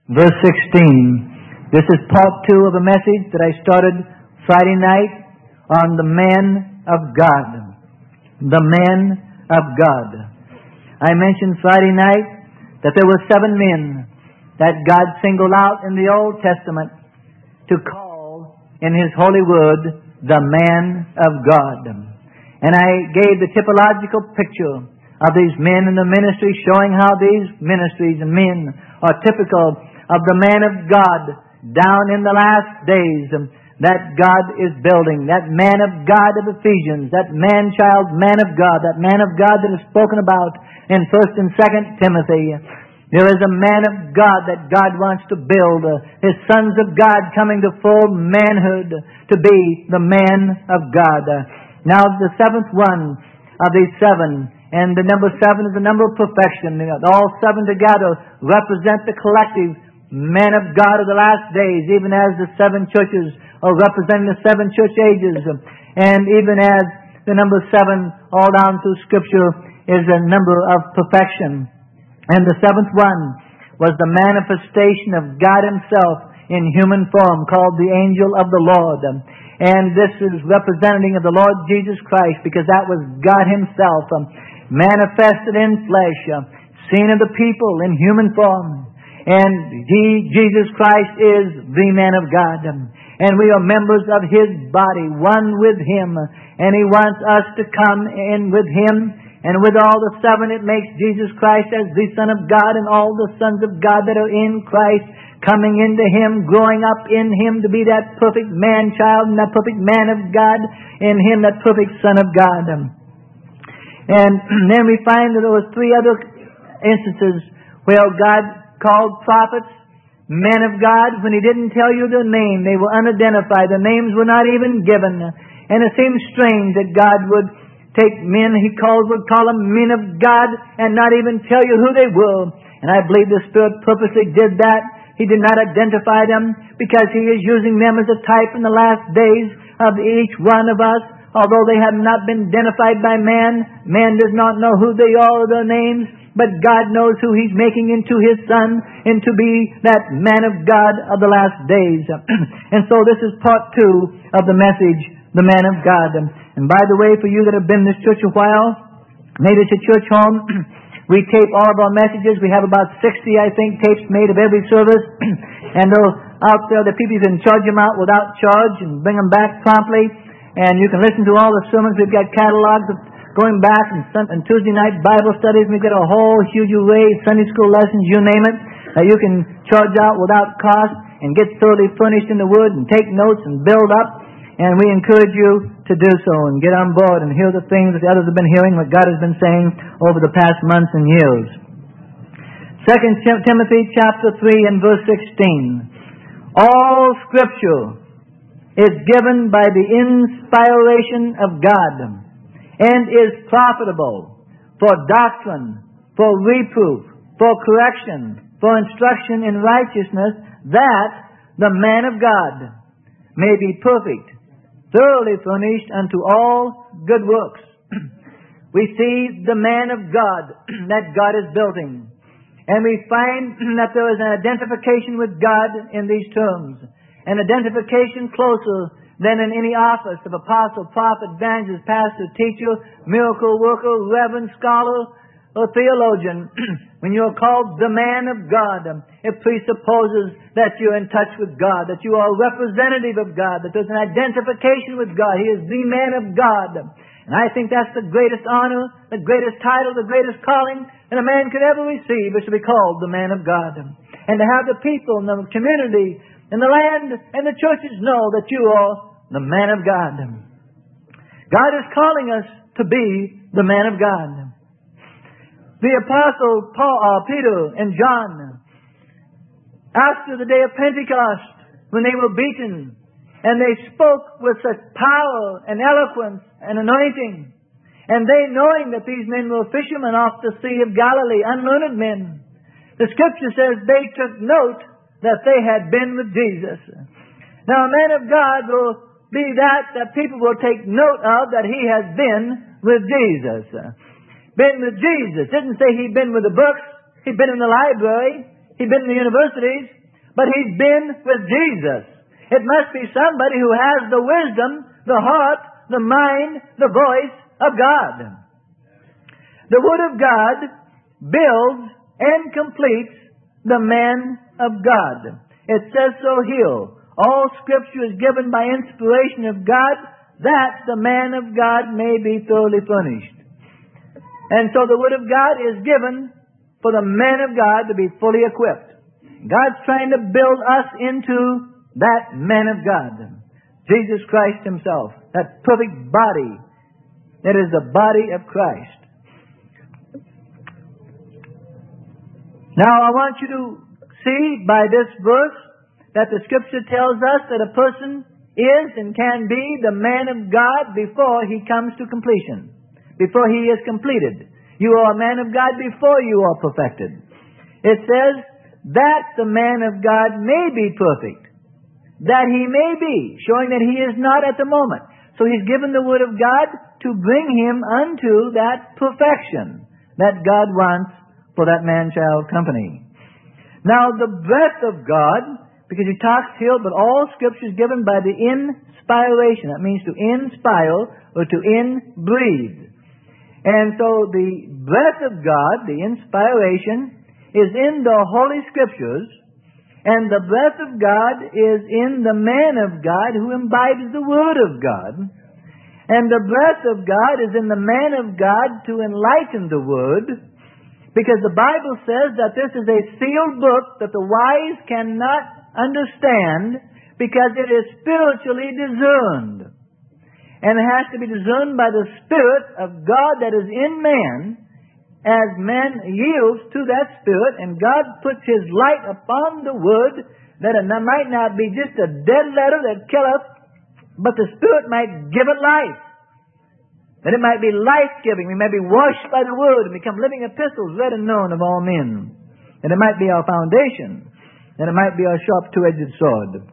verse 16. This is part 2 of a message that I started Friday night on the man of God. The man of God. I mentioned Friday night that there were 7 men that God singled out in the Old Testament to call in His holy word the man of God. And I gave the typological picture of these men in the ministry, showing how these ministries and men are typical of the man of God down in the last days that God is building. That man of God of Ephesians, that man-child man of God, that man of God that is spoken about in 1 and 2 Timothy. There is a man of God that God wants to build. His sons of God coming to full manhood to be the man of God. Now the 7th one of these 7, and the number 7 is the number of perfection. All 7 together represent the collective man of God of the last days, even as the 7 churches are representing the 7 church ages. And even as the number 7 all down through Scripture is a number of perfection. And the 7th one was the manifestation of God Himself in human form, called the angel of the Lord. And this is representing of the Lord Jesus Christ, because that was God Himself, manifested in flesh, seen of the people in human form. And Jesus Christ is the man of God. And we are members of His body, one with Him. And He wants us to come in with Him. And with all the 7, it makes Jesus Christ as the Son of God, and all the sons of God that are in Christ coming into Him, growing up in Him to be that perfect man-child and that perfect man of God in Him, that perfect Son of God. And then we find that there were 3 other instances where God called prophets men of God when He didn't tell you their name. They were unidentified. Their names were not even given. And it seems strange that God would take men would call them men of God and not even tell you who they were. And I believe the Spirit purposely did that. He did not identify them because He is using them as a type in the last days of each one of us. Although they have not been identified by man, man does not know who they are or their names, but God knows who He's making into His Son, and to be that man of God of the last days. And so this is part 2 of the message, the man of God. And by the way, for you that have been in this church a while, maybe it's a church home, we tape all of our messages. We have about 60, I think, tapes made of every service. And they're out there, the people can charge them out without charge and bring them back promptly. And you can listen to all the sermons. We've got catalogs of going back and Tuesday night Bible studies. We've got a whole huge array, Sunday school lessons, you name it, that you can charge out without cost and get thoroughly furnished in the Word and take notes and build up. And we encourage you to do so and get on board and hear the things that the others have been hearing, what God has been saying over the past months and years. 2 Timothy chapter 3 and verse 16. All Scripture is given by the inspiration of God and is profitable for doctrine, for reproof, for correction, for instruction in righteousness, that the man of God may be perfect, thoroughly furnished unto all good works. We see the man of God that God is building. And we find that there is an identification with God in these terms. An identification closer than in any office of apostle, prophet, evangelist, pastor, teacher, miracle worker, reverend, scholar, or theologian. When you're called the man of God, it presupposes that you're in touch with God, that you are a representative of God, that there's an identification with God. He is the man of God. And I think that's the greatest honor, the greatest title, the greatest calling that a man could ever receive, is to be called the man of God. And to have the people in the community, in the land, and the churches know that you are the man of God. God is calling us to be the man of God. The apostle Peter and John, after the day of Pentecost, when they were beaten, and they spoke with such power and eloquence and anointing, and they, knowing that these men were fishermen off the Sea of Galilee, unlearned men, the Scripture says they took note that they had been with Jesus. Now, a man of God will be that people will take note of, that he has been with Jesus. Been with Jesus. Didn't say he'd been with the books. He'd been in the library. He's been in the universities, but he's been with Jesus. It must be somebody who has the wisdom, the heart, the mind, the voice of God. The Word of God builds and completes the man of God. It says so here. All Scripture is given by inspiration of God, that the man of God may be thoroughly furnished. And so the Word of God is given for the man of God to be fully equipped. God's trying to build us into that man of God, Jesus Christ Himself, that perfect body that is the body of Christ. Now I want you to see by this verse that the Scripture tells us that a person is and can be the man of God before he comes to completion, before he is completed. You are a man of God before you are perfected. It says that the man of God may be perfect, that he may be, showing that he is not at the moment. So He's given the Word of God to bring him unto that perfection that God wants for that man-child company. Now the breath of God, because He talks here, but all Scripture is given by the inspiration. That means to inspire or to inbreathe. And so the breath of God, the inspiration, is in the Holy Scriptures, and the breath of God is in the man of God who imbibes the Word of God. And the breath of God is in the man of God to enlighten the Word, because the Bible says that this is a sealed book that the wise cannot understand, because it is spiritually discerned. And it has to be discerned by the Spirit of God that is in man, as man yields to that Spirit, and God puts His light upon the Word, that it might not be just a dead letter that killeth, but the Spirit might give it life. That it might be life-giving. We may be washed by the Word and become living epistles, read and known of all men. And it might be our foundation. And it might be a sharp two-edged sword.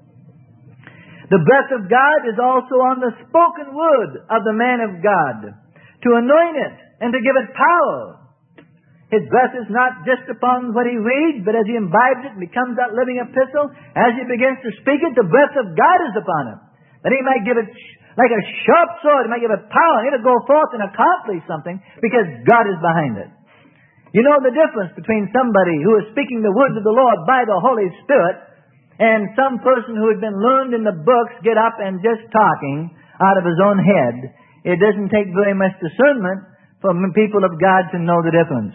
The breath of God is also on the spoken word of the man of God, to anoint it and to give it power. His breath is not just upon what he reads, but as he imbibes it and becomes that living epistle, as he begins to speak it, the breath of God is upon him, that he might give it like a sharp sword. He might give it power, and it'll go forth and accomplish something, because God is behind it. You know the difference between somebody who is speaking the words of the Lord by the Holy Spirit and some person who has been learned in the books get up and just talking out of his own head. It doesn't take very much discernment for people of God to know the difference.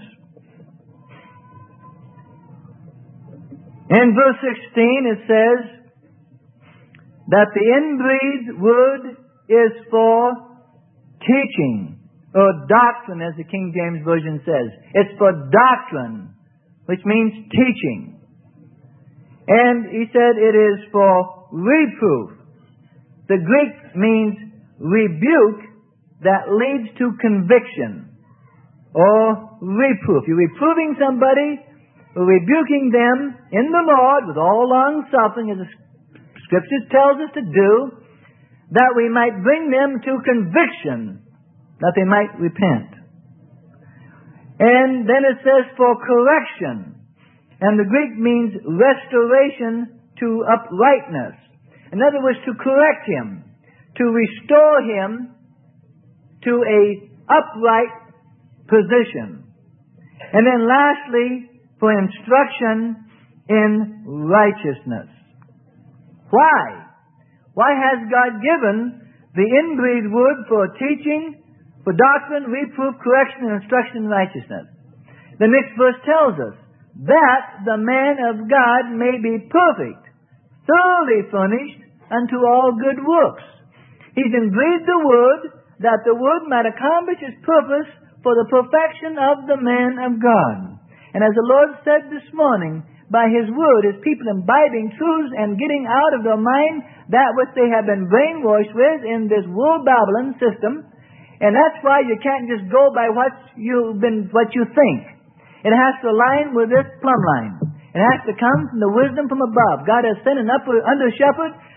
In verse 16 it says that the inbreathed word is for teaching, or doctrine, as the King James Version says. It's for doctrine, which means teaching. And he said it is for reproof. The Greek means rebuke that leads to conviction, or reproof. You're reproving somebody, or rebuking them in the Lord with all long suffering, as the Scripture tells us to do, that we might bring them to conviction, that they might repent. And then it says for correction. And the Greek means restoration to uprightness. In other words, to correct him, to restore him to a upright position. And then lastly, for instruction in righteousness. Why? Why has God given the inbreathed word for teaching, for doctrine, reproof, correction, and instruction in righteousness? The next verse tells us that the man of God may be perfect, thoroughly furnished unto all good works. He's breathed the word, that the word might accomplish its purpose for the perfection of the man of God. And as the Lord said this morning, by His word, His people imbibing truths and getting out of their mind that which they have been brainwashed with in this world Babylon system. And that's why you can't just go by what you think. It has to align with this plumb line. It has to come from the wisdom from above. God has sent an under shepherd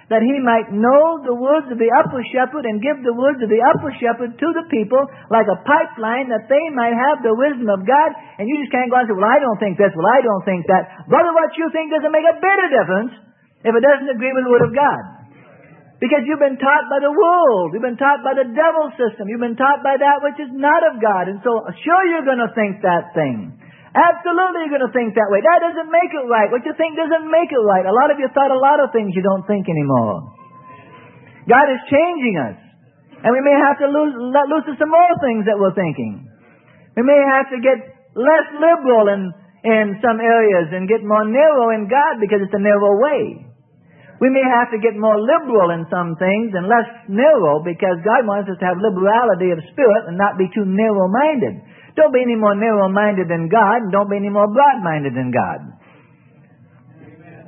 that he might know the words of the upper shepherd and give the words of the upper shepherd to the people like a pipeline, that they might have the wisdom of God. And you just can't go and say, well, I don't think this, well, I don't think that. Brother, what you think doesn't make a bit of difference if it doesn't agree with the Word of God. Because you've been taught by the world. You've been taught by the devil's system. You've been taught by that which is not of God. And so, sure, you're going to think that thing. Absolutely you're going to think that way. That doesn't make it right. What you think doesn't make it right. A lot of you thought a lot of things you don't think anymore. God is changing us. And we may have to let loose of some more things that we're thinking. We may have to get less liberal in some areas and get more narrow in God because it's a narrow way. We may have to get more liberal in some things and less narrow because God wants us to have liberality of spirit and not be too narrow-minded. Don't be any more narrow-minded than God, and don't be any more broad-minded than God. Amen.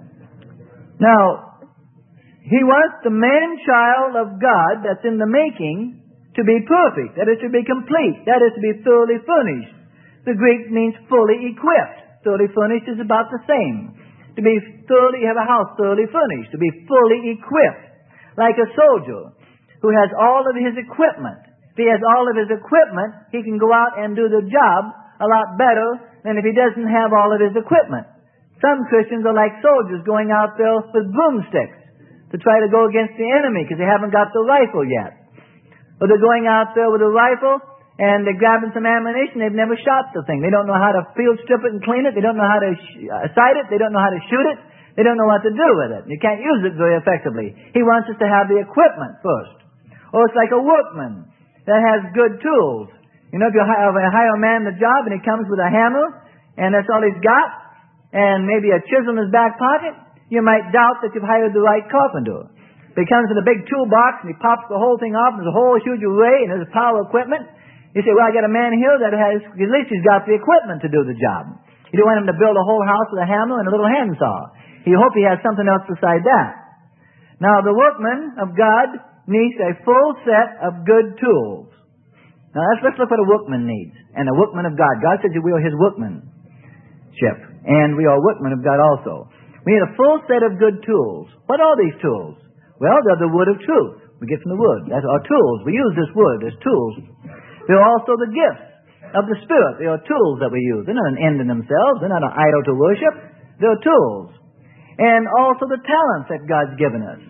Now, He wants the man-child of God that's in the making to be perfect, that is to be complete, that is to be thoroughly furnished. The Greek means fully equipped. Thoroughly furnished is about the same. To be thoroughly, you have a house thoroughly furnished. To be fully equipped. Like a soldier who has all of his equipment. If he has all of his equipment, he can go out and do the job a lot better than if he doesn't have all of his equipment. Some Christians are like soldiers going out there with broomsticks to try to go against the enemy because they haven't got the rifle yet. Or they're going out there with a rifle and they're grabbing some ammunition. They've never shot the thing. They don't know how to field strip it and clean it. They don't know how to sight it. They don't know how to shoot it. They don't know what to do with it. You can't use it very effectively. He wants us to have the equipment first. Or it's like a workman that has good tools. You know, if you hire a man on the job and he comes with a hammer and that's all he's got and maybe a chisel in his back pocket, you might doubt that you've hired the right carpenter. But he comes with a big toolbox and he pops the whole thing off and there's a whole huge array and there's power equipment. You say, well, I got a man here that has, at least he's got the equipment to do the job. You don't want him to build a whole house with a hammer and a little handsaw. You hope he has something else beside that. Now, the workman of God needs a full set of good tools. Now let's look what a workman needs. And a workman of God. God says we are His workmanship. And we are workmen of God also. We need a full set of good tools. What are these tools? Well, they're the word of truth. We get from the word. That's our tools. We use this word as tools. They're also the gifts of the Spirit. They are tools that we use. They're not an end in themselves. They're not an idol to worship. They're tools. And also the talents that God's given us.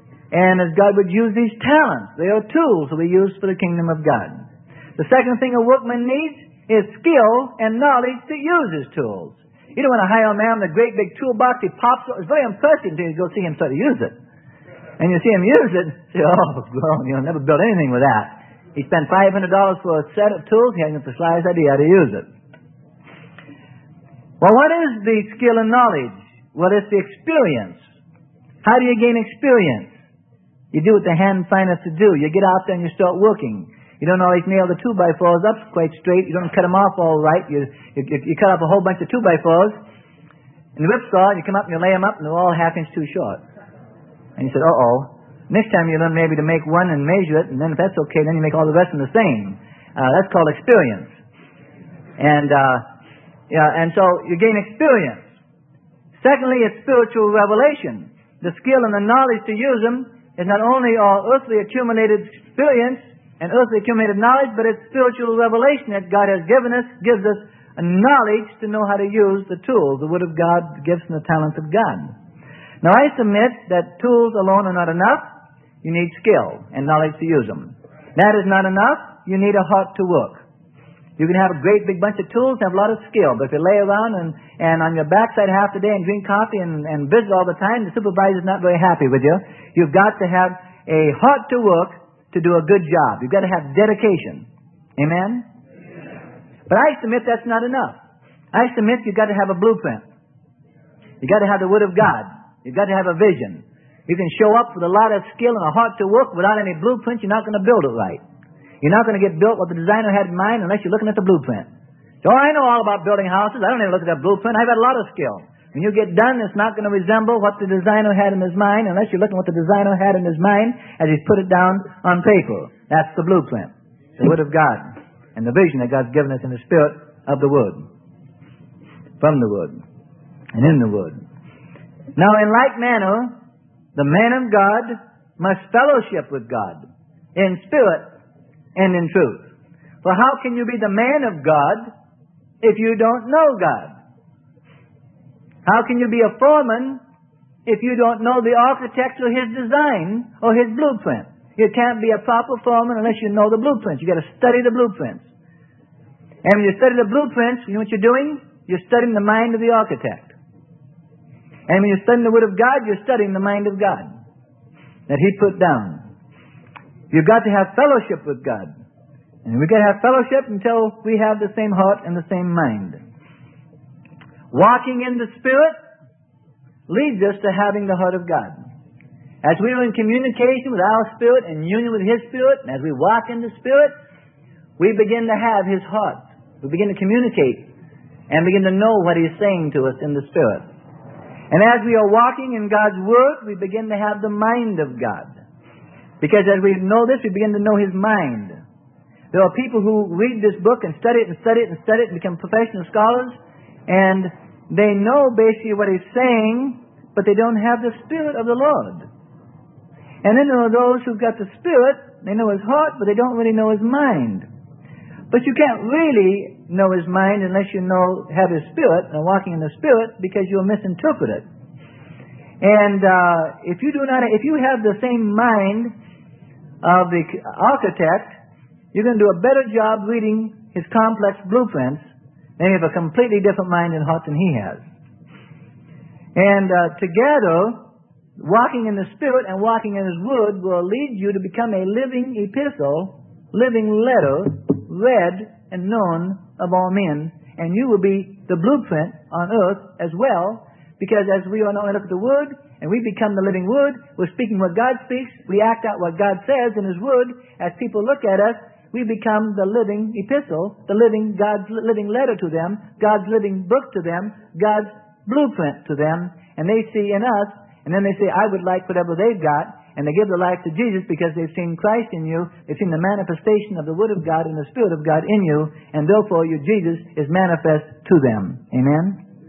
And as God would use these talents, they are tools that we use for the kingdom of God. The second thing a workman needs is skill and knowledge to use his tools. You don't want to hire a man with a great big toolbox. He pops it. It's very impressive until you go see him start to use it. And you see him use it, say, oh, well, you'll never build anything with that. He spent $500 for a set of tools. He hasn't the slightest idea how to use it. Well, what is the skill and knowledge? Well, it's the experience. How do you gain experience? You do what the hand findeth to do. You get out there and you start working. You don't always nail the 2x4s up quite straight. You don't cut them off all right. You cut off a whole bunch of 2x4s and the whipsaw, and you come up and you lay them up and they're all ½ inch too short. And you said, uh-oh. Next time you learn maybe to make one and measure it, and then if that's okay, then you make all the rest of the same. That's called experience. And so you gain experience. Secondly, it's spiritual revelation. The skill and the knowledge to use them is not only our earthly accumulated experience and earthly accumulated knowledge, but it's spiritual revelation that God has given us, gives us a knowledge to know how to use the tools, the Word of God, the gifts and the talents of God. Now I submit that tools alone are not enough. You need skill and knowledge to use them. That is not enough. You need a heart to work. You can have a great big bunch of tools and have a lot of skill, but if you lay around and on your backside half the day and drink coffee and visit all the time, the supervisor's not very happy with you. You've got to have a heart to work to do a good job. You've got to have dedication. Amen? But I submit that's not enough. I submit you've got to have a blueprint. You've got to have the Word of God. You've got to have a vision. You can show up with a lot of skill and a heart to work without any blueprint. You're not going to build it right. You're not going to get built what the designer had in mind unless you're looking at the blueprint. So I know all about building houses. I don't even look at that blueprint. I've got a lot of skill. When you get done, it's not going to resemble what the designer had in his mind unless you're looking at what the designer had in his mind as he's put it down on paper. That's the blueprint. The Word of God. And the vision that God's given us in the Spirit of the Word. From the Word. And in the Word. Now, in like manner, The man of God must fellowship with God in spirit and in truth. For how can you be the man of God if you don't know God? How can you be a foreman if you don't know the architect or his design or his blueprint? You can't be a proper foreman unless you know the blueprints. You've got to study the blueprints. And when you study the blueprints, you know what you're doing? You're studying the mind of the architect. And when you're studying the Word of God, you're studying the mind of God that He put down. You've got to have fellowship with God. And we've got to have fellowship until we have the same heart and the same mind. Walking in the Spirit leads us to having the heart of God. As we are in communication with our spirit and union with His Spirit, and as we walk in the Spirit, we begin to have His heart. We begin to communicate and begin to know what He's saying to us in the Spirit. And as we are walking in God's Word, we begin to have the mind of God. Because as we know this, we begin to know His mind. There are people who read this book and study it and study it and study it and become professional scholars, and they know basically what He's saying, but they don't have the Spirit of the Lord. And then there are those who've got the Spirit, they know His heart, but they don't really know His mind. But you can't really know His mind unless you have His Spirit and walking in the Spirit, because you'll misinterpret it. And if you have the same mind of the architect, you're going to do a better job reading his complex blueprints than you have a completely different mind and heart than he has. And together, walking in the Spirit and walking in His Word will lead you to become a living epistle, living letter, read and known of all men. And you will be the blueprint on earth as well, because as we are not only look at the Word, and we become the living Word, we're speaking what God speaks, we act out what God says in His Word. As people look at us, we become the living epistle, God's living letter to them, God's living book to them, God's blueprint to them, and they see in us, and then they say, I would like whatever they've got, and they give their life to Jesus because they've seen Christ in you, they've seen the manifestation of the Word of God and the Spirit of God in you, and therefore your Jesus is manifest to them. Amen?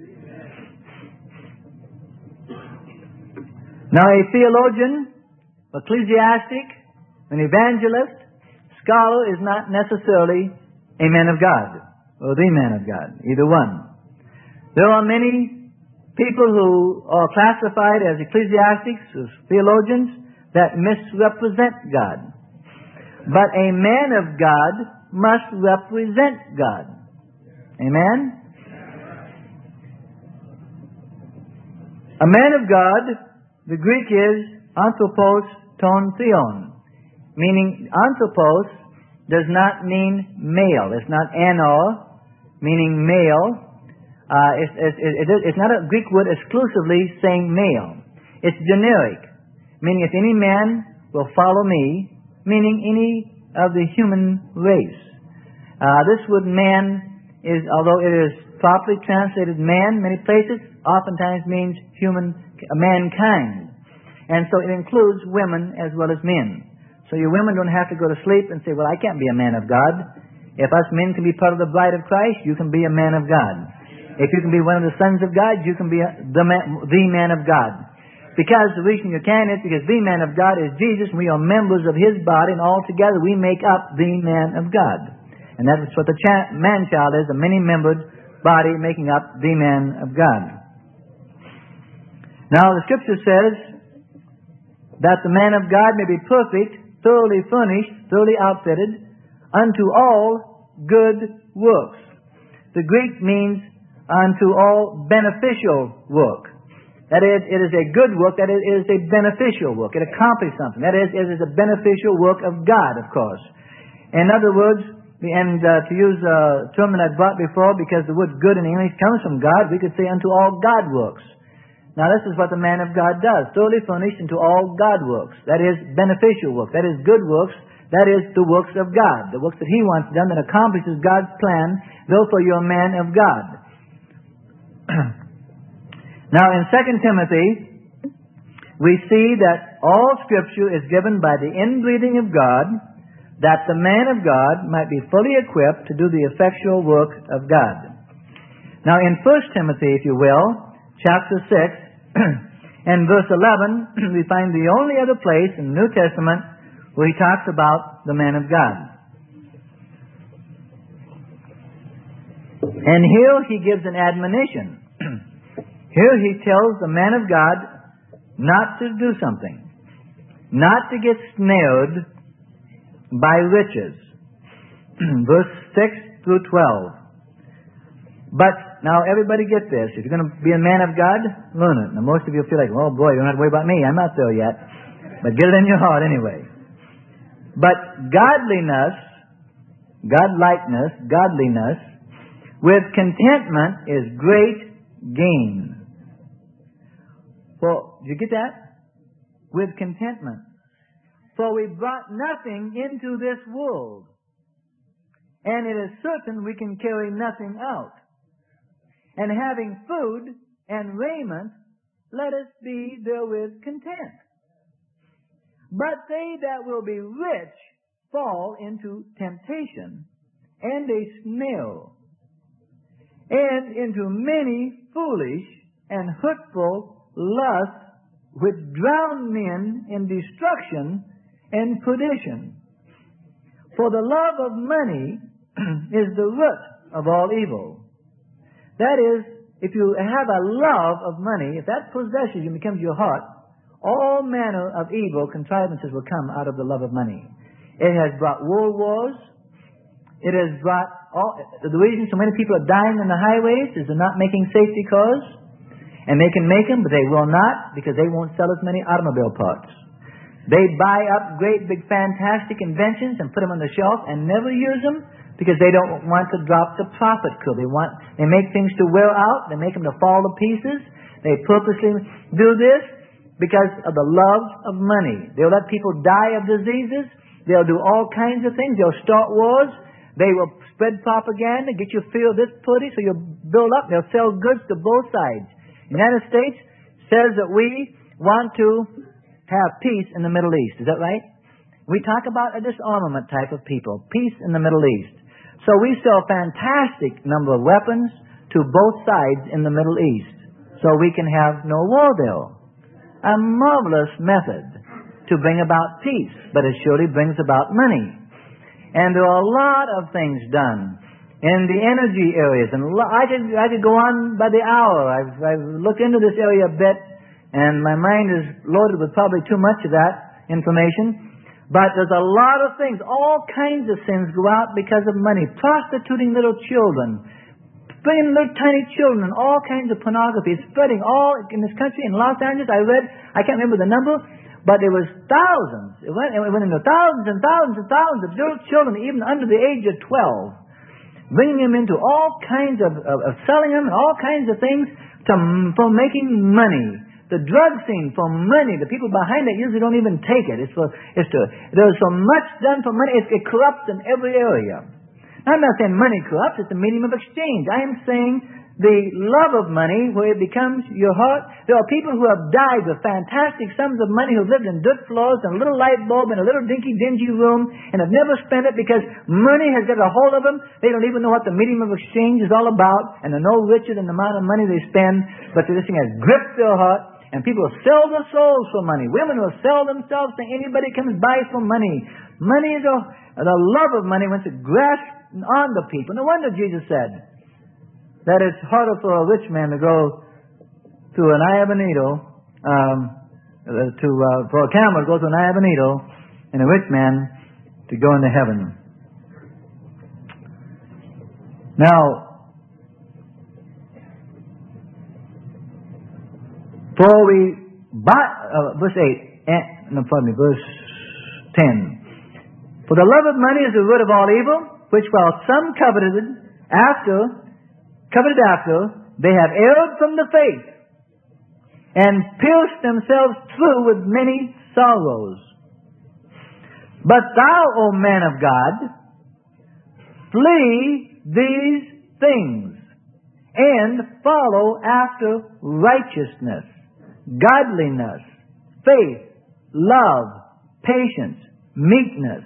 Now a theologian, ecclesiastic, an evangelist, scholar is not necessarily a man of God, or the man of God, either one. There are many people who are classified as ecclesiastics, as theologians, that misrepresent God. But a man of God must represent God. Amen? A man of God, the Greek is anthropos ton theon, meaning anthropos does not mean male. It's not anor, meaning male. It's not a Greek word exclusively saying male. It's generic, meaning if any man will follow me, meaning any of the human race. This word man is, although it is properly translated man many places, oftentimes means mankind. And so it includes women as well as men. So your women don't have to go to sleep and say, well, I can't be a man of God. If us men can be part of the bride of Christ, you can be a man of God. If you can be one of the sons of God, you can be the man of God. Because the reason you can is because the man of God is Jesus, and we are members of His body, and all together we make up the man of God. And that's what the man-child is, a many-membered body making up the man of God. Now the Scripture says that the man of God may be perfect, thoroughly furnished, thoroughly outfitted, unto all good works. The Greek means unto all beneficial work. That is, it is a good work, that is, it is a beneficial work. It accomplishes something. That is, it is a beneficial work of God, of course. In other words, and to use a term that I brought before, because the word good in English comes from God, we could say unto all God works. Now this is what the man of God does. Thoroughly furnished unto all God works. That is beneficial work. That is good works. That is the works of God. The works that He wants done that accomplishes God's plan. Therefore you're a man of God. Now in 2 Timothy, we see that all Scripture is given by the inbreathing of God, that the man of God might be fully equipped to do the effectual work of God. Now in 1 Timothy, if you will, chapter 6, And verse 11, we find the only other place in the New Testament where he talks about the man of God. And here he gives an admonition. Here he tells the man of God not to do something, not to get snared by riches. Verse 6 through 12. But now everybody get this. If you're going to be a man of God, learn it. Now most of you feel like, oh boy, you don't have to worry about me. I'm not there yet. But get it in your heart anyway. But godliness, godliness, with contentment is great gain. For, did you get that? With contentment. For we brought nothing into this world, and it is certain we can carry nothing out. And having food and raiment, let us be therewith content. But they that will be rich fall into temptation and a snare, and into many foolish and hurtful lusts, which drown men in destruction and perdition. For the love of money is the root of all evil. That is, if you have a love of money, if that possesses you and becomes your heart, all manner of evil contrivances will come out of the love of money. It has brought world wars. It has brought the reason so many people are dying on the highways is they're not making safety cars. And they can make them, but they will not, because they won't sell as many automobile parts. They buy up great, big, fantastic inventions and put them on the shelf and never use them because they don't want to drop the profit curve. They make things to wear out. They make them to fall to pieces. They purposely do this because of the love of money. They'll let people die of diseases. They'll do all kinds of things. They'll start wars. They will spread propaganda, get you to feel this pretty, so you'll build up. They'll sell goods to both sides. The United States says that we want to have peace in the Middle East. Is that right? We talk about a disarmament type of people. Peace in the Middle East. So we sell a fantastic number of weapons to both sides in the Middle East so we can have no war there. A marvelous method to bring about peace, but it surely brings about money. And there are a lot of things done in the energy areas, and I could go on by the hour. I've looked into this area a bit, and my mind is loaded with probably too much of that information. But there's a lot of things, all kinds of sins go out because of money. Prostituting little children, bringing little tiny children, and all kinds of pornography. It's spreading all in this country. In Los Angeles, I read, I can't remember the number, but there was thousands. It went into thousands and thousands and thousands of little children, even under the age of 12. Bringing them into all kinds of selling them and all kinds of things for making money. The drug scene for money. The people behind it usually don't even take it. There's so much done for money. It corrupts in every area. Now, I'm not saying money corrupts. It's a medium of exchange. I am saying the love of money, where it becomes your heart. There are people who have died with fantastic sums of money, who have lived in dirt floors and a little light bulb in a little dinky, dingy room, and have never spent it because money has got a hold of them. They don't even know what the medium of exchange is all about, and they're no richer than the amount of money they spend, but this thing has gripped their heart. And people will sell their souls for money. Women will sell themselves to anybody comes by for money. Money is the love of money wants to grasp onto people. No wonder Jesus said that it's harder for a rich man to go through an eye of a needle, for a camel to go through an eye of a needle, and a rich man to go into heaven. Now, for we verse 10. For the love of money is the root of all evil, which while some coveted after, they have erred from the faith, and pierced themselves through with many sorrows. But thou, O man of God, flee these things, and follow after righteousness, godliness, faith, love, patience, meekness.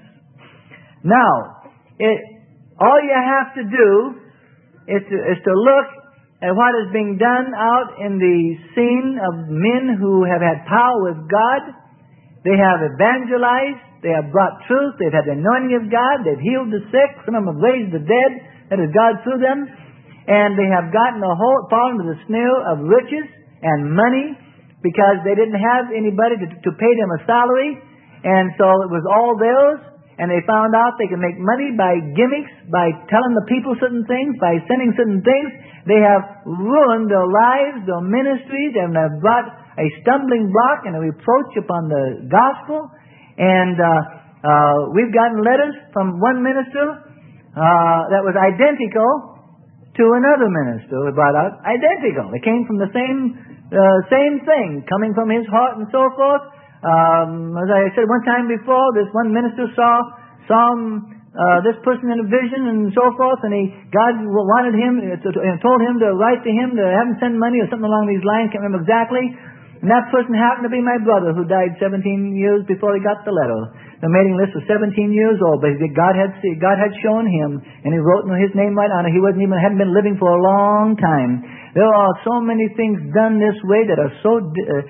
Now, all you have to do is to look at what is being done out in the scene of men who have had power with God. They have evangelized. They have brought truth. They've had the anointing of God. They've healed the sick. Some of them have raised the dead. That is God through them. And they have fallen into the snare of riches and money because they didn't have anybody to pay them a salary. And so it was all theirs. And they found out they could make money by gimmicks, by telling the people certain things, by sending certain things. They have ruined their lives, their ministries, and have brought a stumbling block and a reproach upon the gospel. And we've gotten letters from one minister that was identical to another minister who brought out identical. They came from the same thing, coming from his heart and so forth. As I said one time before, this one minister saw this person in a vision and so forth, and God wanted him and told him to write to him to have him send money or something along these lines. Can't remember exactly. And that person happened to be my brother, who died 17 years before he got the letter. The mailing list was 17 years old, but God had shown him, and he wrote his name right on it. He hadn't been living for a long time. There are so many things done this way that are so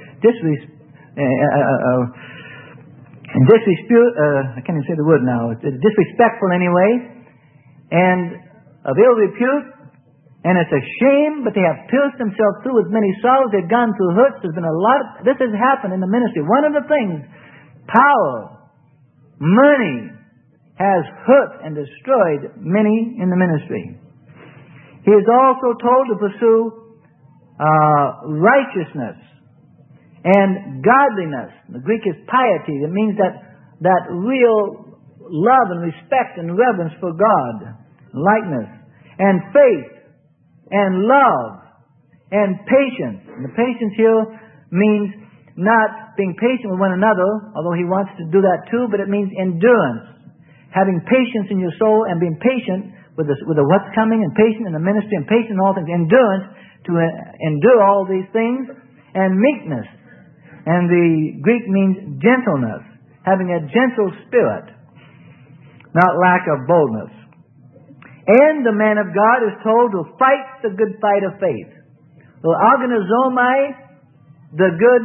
I can't even say the word now. It's disrespectful anyway, and of ill repute, and it's a shame. But they have pierced themselves through with many sorrows. They've gone through hurts. There's been a lot. This has happened in the ministry. One of the things, power, money, has hurt and destroyed many in the ministry. He is also told to pursue righteousness and godliness. The Greek is piety. That means that real love and respect and reverence for God, likeness, and faith, and love, and patience. And the patience here means not being patient with one another, although he wants to do that too, but it means endurance. Having patience in your soul and being patient with what's coming, and patient in the ministry, and patient in all things. Endurance, to endure all these things, and meekness. And the Greek means gentleness, having a gentle spirit, not lack of boldness. And the man of God is told to fight the good fight of faith. So agonizomai, the good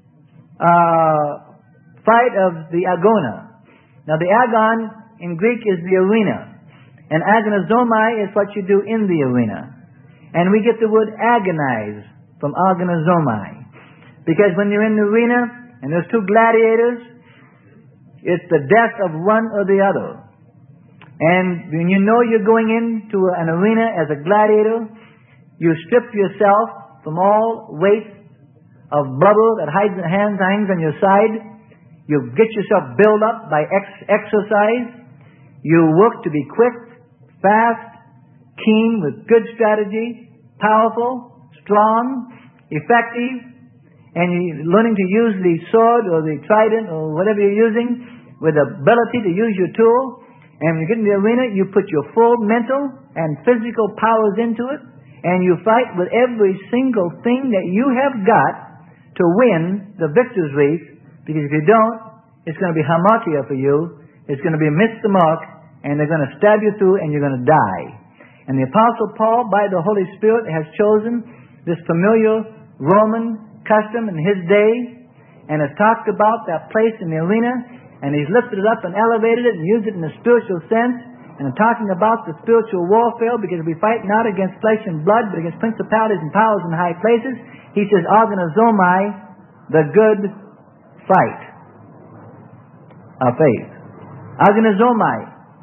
fight of the agona. Now the agon in Greek is the arena, and agonizomai is what you do in the arena. And we get the word agonize from agonizomai. Because when you're in the arena, and there's two gladiators, it's the death of one or the other. And when you know you're going into an arena as a gladiator, you strip yourself from all weight of blubber that hangs on your side. You get yourself built up by exercise. You work to be quick, fast, keen, with good strategy, powerful, strong, effective. And you're learning to use the sword or the trident or whatever you're using with ability to use your tool. And when you get in the arena, you put your full mental and physical powers into it. And you fight with every single thing that you have got to win the victor's wreath. Because if you don't, it's going to be hamartia for you. It's going to be miss the mark. And they're going to stab you through and you're going to die. And the Apostle Paul, by the Holy Spirit, has chosen this familiar Roman custom in his day, and has talked about that place in the arena, and he's lifted it up and elevated it and used it in a spiritual sense, and talking about the spiritual warfare, because we fight not against flesh and blood, but against principalities and powers in high places. He says, agonizomai, the good fight of faith. Agonizomai.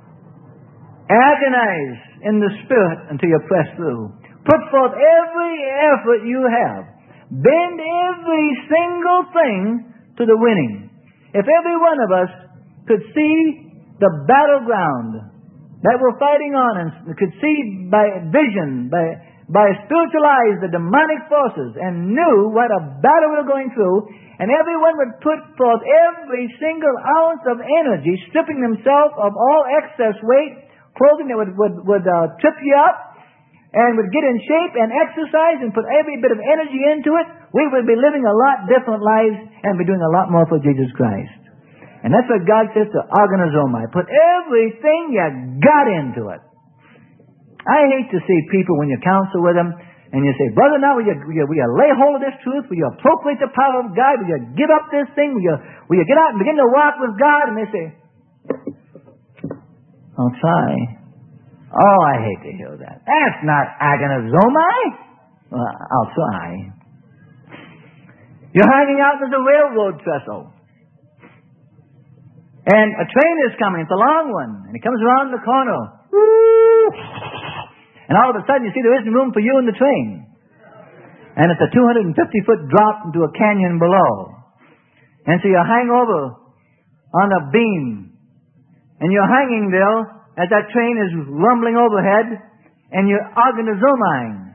Agonize in the spirit until you're pressed through. Put forth every effort you have. Bend every single thing to the winning. If every one of us could see the battleground that we're fighting on, and could see by vision, by spiritual eyes, the demonic forces, and knew what a battle we're going through, and everyone would put forth every single ounce of energy, stripping themselves of all excess weight, clothing that would trip you up, and would get in shape and exercise and put every bit of energy into it, we would be living a lot different lives and be doing a lot more for Jesus Christ. And that's what God says to agonizomai. Put everything you got into it. I hate to see people, when you counsel with them, And you say, brother, now will you lay hold of this truth? Will you appropriate the power of God? Will you give up this thing? Will you get out and begin to walk with God? And they say, I'll try. Oh, I hate to hear that. That's not agonizomai. Well, I'll try. You're hanging out as a railroad trestle. And a train is coming. It's a long one. And it comes around the corner. And all of a sudden you see there isn't room for you in the train. And it's a 250-foot drop into a canyon below. And so you hang over on a beam. And you're hanging there as that train is rumbling overhead. And you're agonizomai.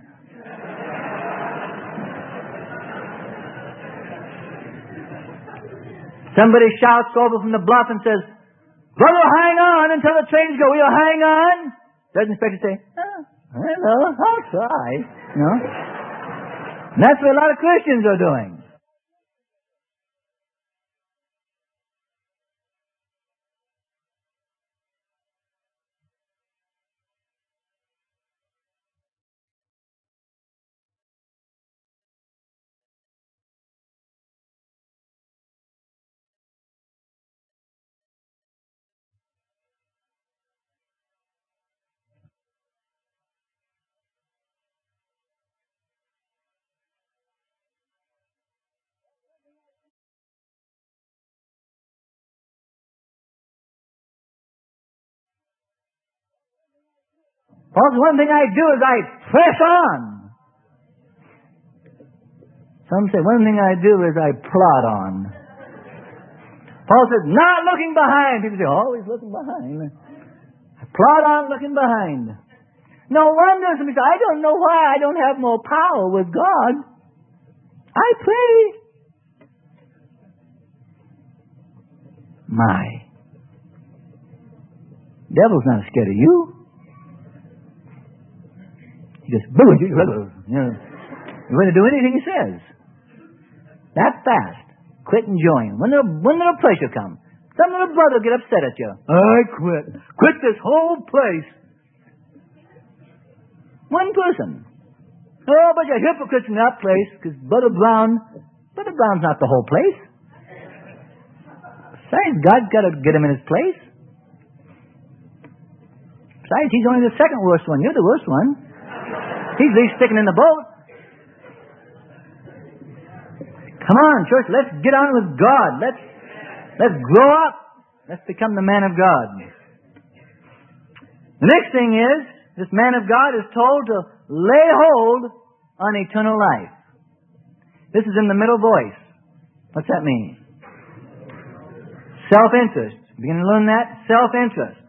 Somebody shouts over from the bluff and says, brother, hang on until the trains go. Will you hang on? Doesn't inspector say, hello, I'll try. You know? And that's what a lot of Christians are doing. Paul says, one thing I do is I press on. Some say, one thing I do is I plod on. Paul says, not looking behind. People say, always looking behind. I plod on looking behind. No wonder somebody says, I don't know why I don't have more power with God. I pray. My. Devil's not scared of you. He just, you know, you're going to do anything he says. That fast. Quit enjoying. When the pressure comes, some little brother will get upset at you. I quit. Quit this whole place. One person. Oh, but you're hypocrites in that place because Brother Brown's not the whole place. Besides, God's got to get him in his place. Besides, he's only the second worst one. You're the worst one. He's at least sticking in the boat. Come on, church, let's get on with God. Let's grow up. Let's become the man of God. The next thing is, this man of God is told to lay hold on eternal life. This is in the middle voice. What's that mean? Self-interest. Begin to learn that? Self-interest.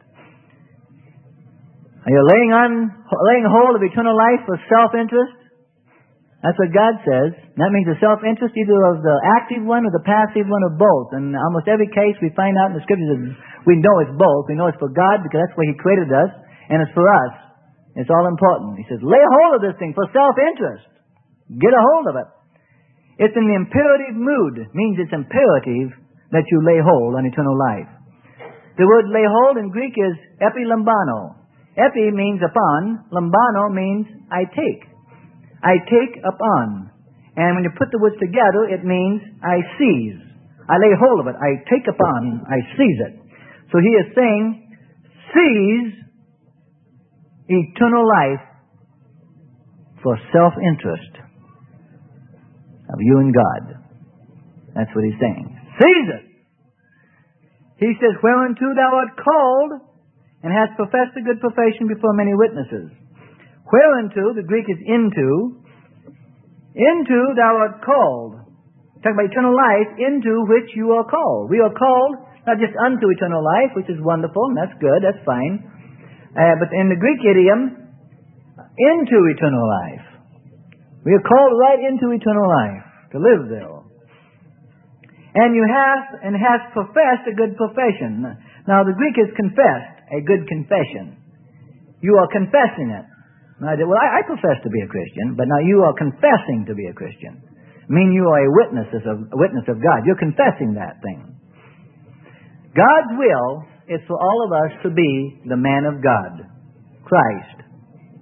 Are you laying hold of eternal life for self-interest? That's what God says. And that means the self-interest either of the active one or the passive one or both. And in almost every case we find out in the Scriptures that we know it's both. We know it's for God because that's where He created us. And it's for us. It's all important. He says, lay hold of this thing for self-interest. Get a hold of it. It's in the imperative mood. It means it's imperative that you lay hold on eternal life. The word lay hold in Greek is epilambano. Epi means upon. Lambano means I take. I take upon. And when you put the words together, it means I seize. I lay hold of it. I take upon. I seize it. So he is saying, seize eternal life for self-interest of you and God. That's what he's saying. Seize it. He says, whereunto thou art called, and hast professed a good profession before many witnesses. Whereunto, the Greek is into thou art called. Talking about eternal life, into which you are called. We are called, not just unto eternal life, which is wonderful, and that's good, that's fine. But in the Greek idiom, into eternal life. We are called right into eternal life, to live there. And you hast professed a good profession. Now the Greek is confessed. A good confession. You are confessing it. Now, I profess to be a Christian, but now you are confessing to be a Christian. I mean, you are a witness of God. You're confessing that thing. God's will is for all of us to be the man of God, Christ.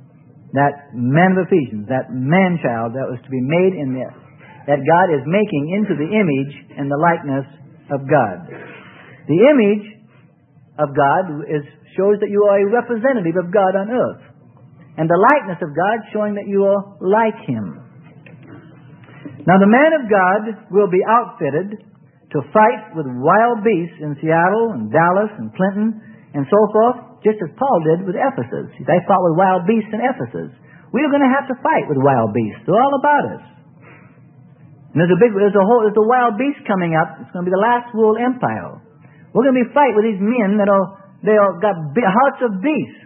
that man of Ephesians, that man-child that was to be made in the, that God is making into the image and the likeness of God. The image of God shows that you are a representative of God on earth. And the likeness of God showing that you are like Him. Now the man of God will be outfitted to fight with wild beasts in Seattle and Dallas and Clinton and so forth, just as Paul did with Ephesus. They fought with wild beasts in Ephesus. We're going to have to fight with wild beasts. They're all about us. And there's a wild beast coming up. It's going to be the last world empire. We're going to be fighting with these men that got hearts of beasts.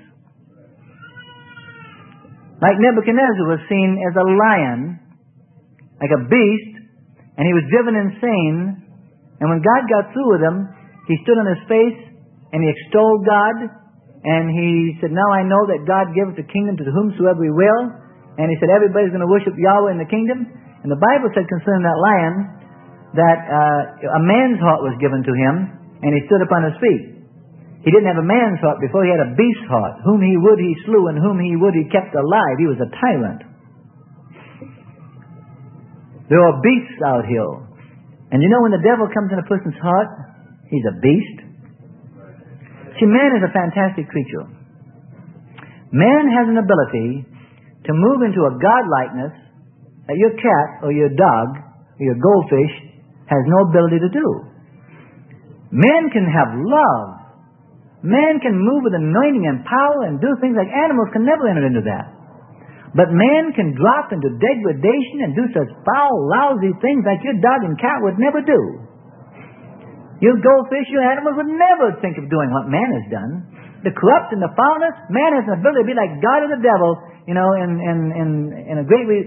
Like Nebuchadnezzar was seen as a lion, like a beast, and he was driven insane. And when God got through with him, he stood on his face and he extolled God, and he said, "Now I know that God giveth the kingdom to whomsoever He will." And he said, everybody's going to worship Yahweh in the kingdom. And the Bible said concerning that lion that a man's heart was given to him, and he stood upon his feet. He didn't have a man's heart before. He had a beast's heart. Whom he would, he slew, and whom he would, he kept alive. He was a tyrant. There are beasts out here. And you know when the devil comes in a person's heart, he's a beast. See, man is a fantastic creature. Man has an ability to move into a God-likeness that your cat or your dog or your goldfish has no ability to do. Man can have love. Man can move with anointing and power and do things like animals can never enter into that. But man can drop into degradation and do such foul, lousy things like your dog and cat would never do. Your goldfish, your animals would never think of doing what man has done. The corrupt and the foulness, man has an ability to be like God or the devil, in a great way,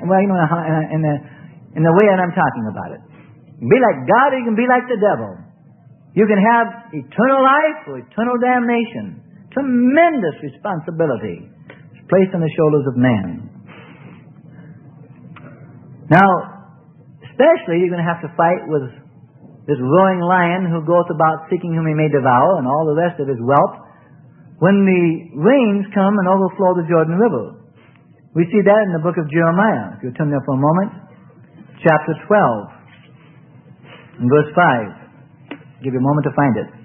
in the way that I'm talking about it. Be like God or you can be like the devil. You can have eternal life or eternal damnation. Tremendous responsibility is placed on the shoulders of man. Now, especially you're going to have to fight with this roaring lion who goeth about seeking whom he may devour, and all the rest of his wealth, when the rains come and overflow the Jordan River. We see that in the book of Jeremiah. If you'll turn there for a moment. Chapter 12 and verse 5. Give you a moment to find it.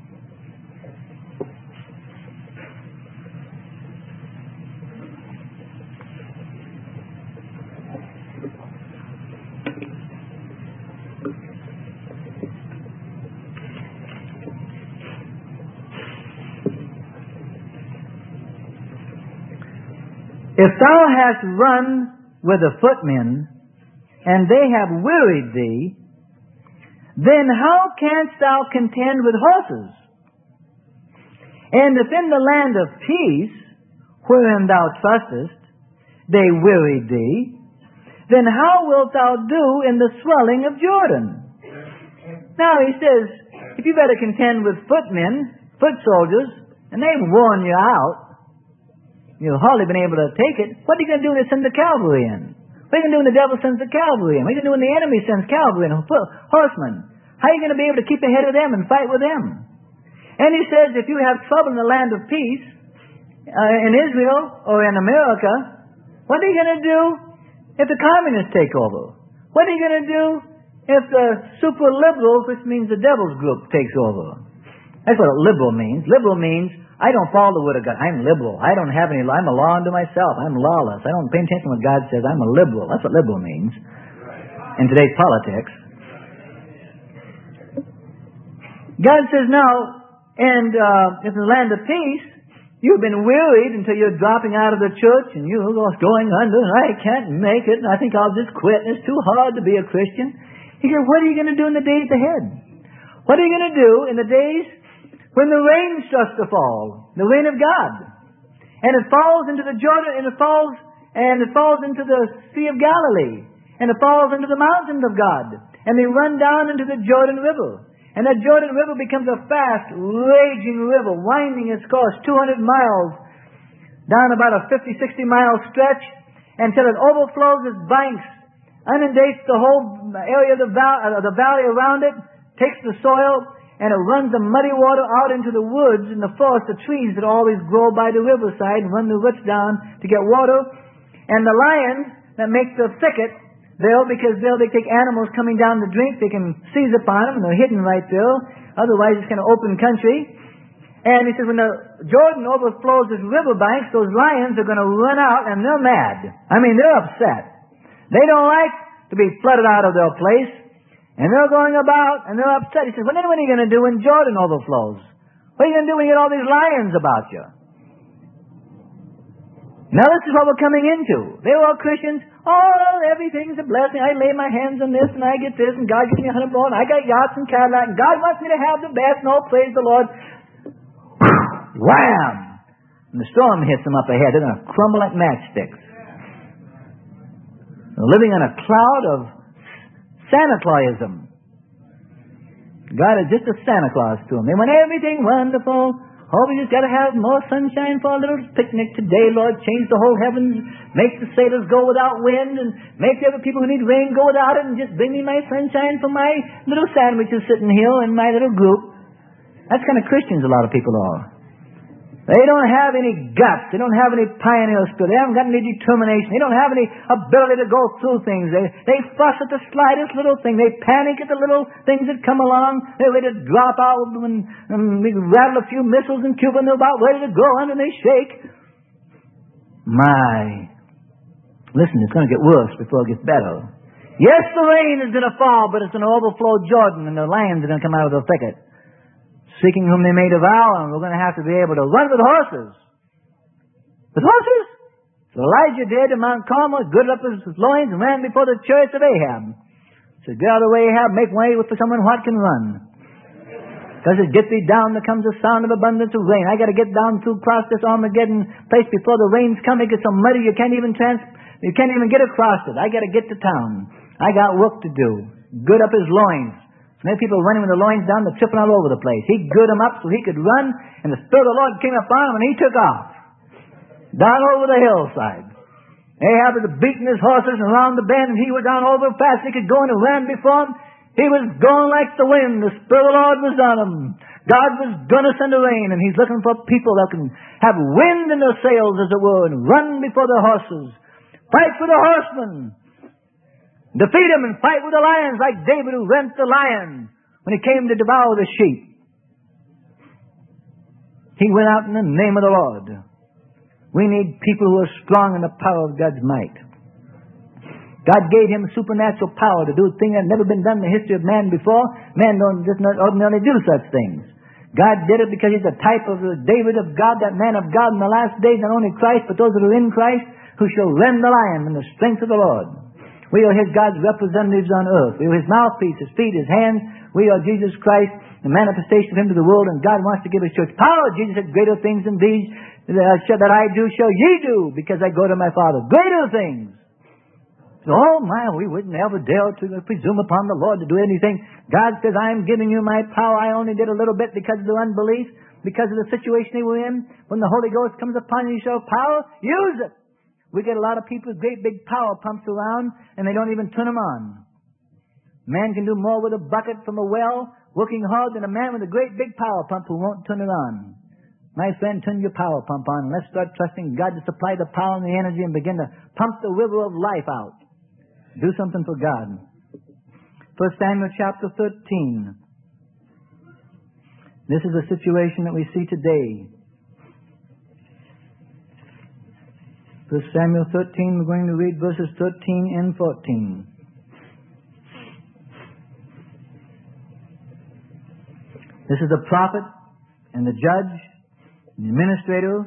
If thou hast run with the footmen, and they have wearied thee, then how canst thou contend with horses? And if in the land of peace, wherein thou trustest, they wearied thee, then how wilt thou do in the swelling of Jordan? Now he says, if you've got to contend with footmen, foot soldiers, and they've worn you out, you've hardly been able to take it, what are you going to do when they send the cavalry in? What are you going to do when the devil sends the cavalry in? What are you going to do when the enemy sends cavalry in, horsemen? How are you going to be able to keep ahead of them and fight with them? And he says, if you have trouble in the land of peace, in Israel or in America, what are you going to do if the communists take over? What are you going to do if the super liberals, which means the devil's group, takes over? That's what liberal means. Liberal means I don't follow the word of God. I'm liberal. I'm a law unto myself. I'm lawless. I don't pay attention to what God says. I'm a liberal. That's what liberal means in today's politics. God says now, and in the land of peace, you've been wearied until you're dropping out of the church and you're going under, and I can't make it, and I think I'll just quit, and it's too hard to be a Christian. He said, what are you going to do in the days ahead? What are you going to do in the days when the rain starts to fall, the rain of God, and it falls into the Jordan, and it falls into the Sea of Galilee, and it falls into the mountains of God, and they run down into the Jordan River. And that Jordan River becomes a fast, raging river, winding its course 200 miles down about a 50, 60-mile stretch until it overflows its banks, inundates the whole area of the valley around it, takes the soil, and it runs the muddy water out into the woods and the forest, the trees that always grow by the riverside and run the roots down to get water. And the lions that make the thicket, because they take animals coming down to drink, they can seize upon them, and they're hidden right there. Otherwise, it's kind of open country. And he says, when the Jordan overflows this riverbanks, those lions are going to run out, and they're mad. I mean, they're upset. They don't like to be flooded out of their place. And they're going about, and they're upset. He says, well, then what are you going to do when Jordan overflows? What are you going to do when you get all these lions about you? Now this is what we're coming into. They were all Christians. Oh, everything's a blessing. I lay my hands on this, and I get this, and God gives me $100, and I got yachts and Cadillac, and God wants me to have the best, and oh, praise the Lord. Wham! And the storm hits them up ahead. They're going to crumble like matchsticks. They're living on a cloud of Santa Clausism. God is just a Santa Claus to them. They want everything wonderful. Oh, we just got to have more sunshine for a little picnic today, Lord. Change the whole heavens. Make the sailors go without wind, and make the other people who need rain go without it, and just bring me my sunshine for my little sandwiches sitting here in my little group. That's kind of Christians a lot of people are. They don't have any guts. They don't have any pioneer spirit. They haven't got any determination. They don't have any ability to go through things. They fuss at the slightest little thing. They panic at the little things that come along. They're ready to drop out and we rattle a few missiles in Cuba, and they're about ready to go under, and they shake. Listen, it's going to get worse before it gets better. Yes, the rain is going to fall, but it's going to overflow Jordan, and the lions are going to come out of the thicket, seeking whom they may devour, and we're going to have to be able to run with horses. With horses? So Elijah did at Mount Carmel, girded up his loins, and ran before the chariots of Ahab. So get out of the way, Ahab, make way for someone what can run. Because it get thee down, there comes the sound of abundance of rain. I got to get down through across this Armageddon place before the rains come. It gets so muddy you can't even get across it. I got to get to town. I got work to do. Gird up his loins. Many people running with the loins down, they're tripping all over the place. He girded them up so he could run, and the Spirit of the Lord came upon him, and he took off. Down over the hillside. Ahab was beating his horses around the bend, and he was down over fast. He could go, and he ran before him. He was going like the wind. The Spirit of the Lord was on him. God was going to send a rain, and he's looking for people that can have wind in their sails, as it were, and run before their horses. Fight for the horsemen. Defeat him and fight with the lions like David, who rent the lion when he came to devour the sheep. He went out in the name of the Lord. We need people who are strong in the power of God's might. God gave him supernatural power to do things that have never been done in the history of man before. Man don't just not ordinarily do such things. God did it because he's a type of the David of God, that man of God in the last days, not only Christ, but those that are in Christ, who shall rend the lion in the strength of the Lord. We are God's representatives on earth. We are His mouthpiece, His feet, His hands. We are Jesus Christ, the manifestation of Him to the world, and God wants to give His church power. Jesus said, greater things than these that I do shall ye do, because I go to my Father. Greater things. So, we wouldn't ever dare to presume upon the Lord to do anything. God says, I am giving you my power. I only did a little bit because of their unbelief, because of the situation they were in. When the Holy Ghost comes upon you, you shall have power. Use it. We get a lot of people with great big power pumps around, and they don't even turn them on. Man can do more with a bucket from a well, working hard, than a man with a great big power pump who won't turn it on. My friend, turn your power pump on, and let's start trusting God to supply the power and the energy and begin to pump the river of life out. Do something for God. 1 Samuel chapter 13. This is a situation that we see today. 1 Samuel 13, we're going to read verses 13 and 14. This is the prophet and the judge and the administrator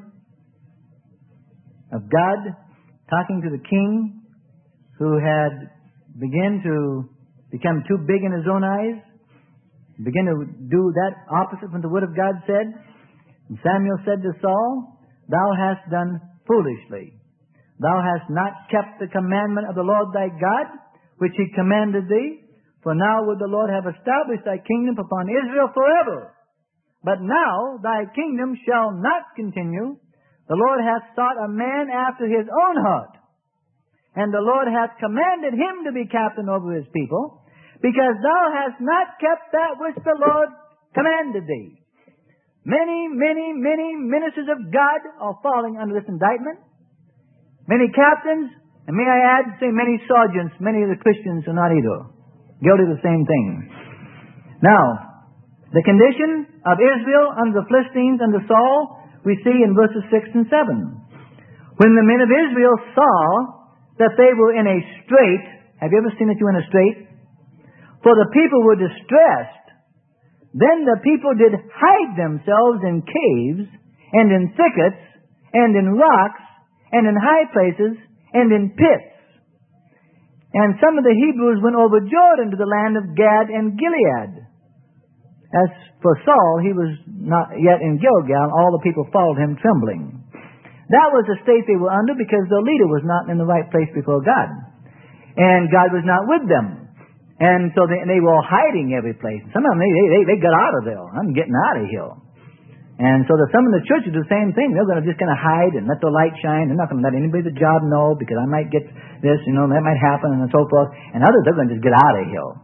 of God talking to the king who had begun to become too big in his own eyes, begin to do that opposite from the word of God said. And Samuel said to Saul, Thou hast done foolishly. Thou hast not kept the commandment of the Lord thy God, which He commanded thee. For now would the Lord have established thy kingdom upon Israel forever. But now thy kingdom shall not continue. The Lord hath sought a man after His own heart. And the Lord hath commanded him to be captain over His people, because thou hast not kept that which the Lord commanded thee. Many, many, many ministers of God are falling under this indictment. Many captains, and may I add, say many sergeants, many of the Christians are not either. Guilty of the same thing. Now, the condition of Israel under the Philistines, under Saul, we see in verses 6 and 7. When the men of Israel saw that they were in a strait, have you ever seen that you were in a strait? For the people were distressed. Then the people did hide themselves in caves, and in thickets, and in rocks, and in high places, and in pits. And some of the Hebrews went over Jordan to the land of Gad and Gilead. As for Saul, he was not yet in Gilgal. All the people followed him trembling. That was the state they were under because their leader was not in the right place before God. And God was not with them. And so they were all hiding every place. Some of them, they got out of there. I'm getting out of here. And so some of the churches do the same thing. They're going to just kind of hide and let the light shine. They're not going to let anybody at the job know because I might get this, that might happen and so forth. And others, they're going to just get out of here.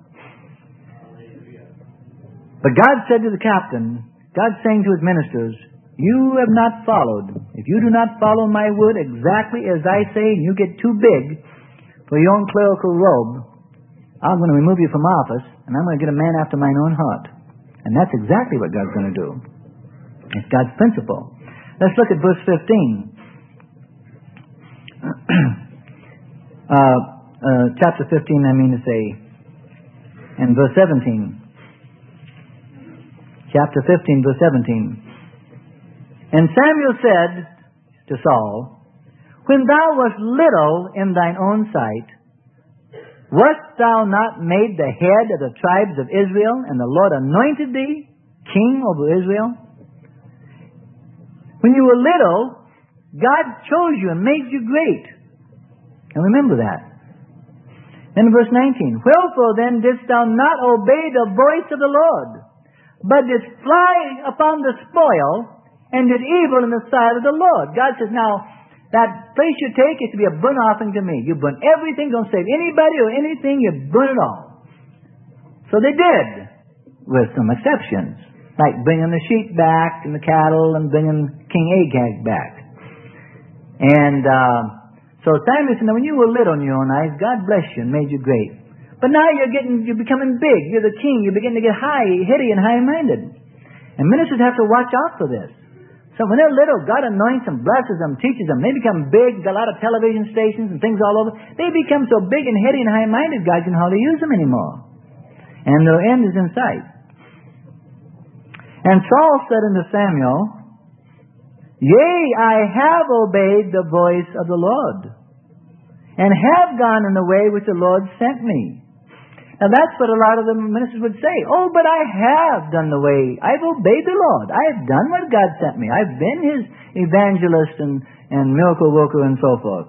But God said to the captain, God saying to his ministers, you have not followed. If you do not follow my word exactly as I say, and you get too big for your own clerical robe, I'm going to remove you from office, and I'm going to get a man after mine own heart. And that's exactly what God's going to do. It's God's principle. Let's look at verse 15. Chapter 15, I mean to say, and verse 17. Chapter 15, verse 17. And Samuel said to Saul, when thou wast little in thine own sight, wast thou not made the head of the tribes of Israel, and the Lord anointed thee king over Israel? When you were little, God chose you and made you great. And remember that. And in verse 19, wherefore then didst thou not obey the voice of the Lord, but didst fly upon the spoil, and did evil in the sight of the Lord? God says, now, that place you take is to be a burnt offering to me. You burn everything, don't save anybody or anything, you burn it all. So they did, with some exceptions, like bringing the sheep back and the cattle and bringing King Agag back. And so Samuel said, now when you were little in your own eyes, God bless you and made you great. But now you're becoming big. You're the king. You're beginning to get heady and high-minded. And ministers have to watch out for this. So when they're little, God anoints them, blesses them, teaches them. They become big, got a lot of television stations and things all over. They become so big and heady and high-minded, God can hardly use them anymore. And their end is in sight. And Saul said unto Samuel, yea, I have obeyed the voice of the Lord, and have gone in the way which the Lord sent me. Now that's what a lot of the ministers would say. Oh, but I have done the way. I've obeyed the Lord. I've done what God sent me. I've been His evangelist and miracle worker and so forth.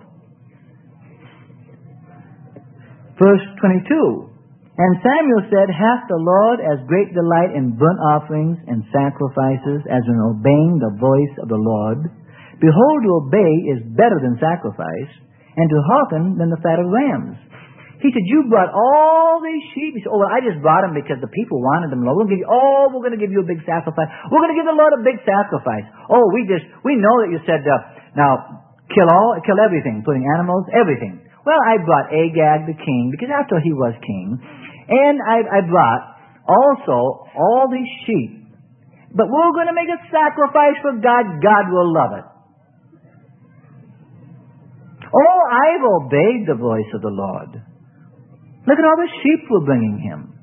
Verse 22. And Samuel said, hath the Lord as great delight in burnt offerings and sacrifices as in obeying the voice of the Lord? Behold, to obey is better than sacrifice, and to hearken than the fat of rams. He said, you brought all these sheep. He said, oh, well, I just brought them because the people wanted them. Lord, we're going to give you a big sacrifice. We're going to give the Lord a big sacrifice. Oh, we know that you said, now, kill everything, including animals, everything. Well, I brought Agag the king, because after he was king. And I brought also all these sheep. But we're going to make a sacrifice for God. God will love it. Oh, I've obeyed the voice of the Lord. Look at all the sheep we're bringing him.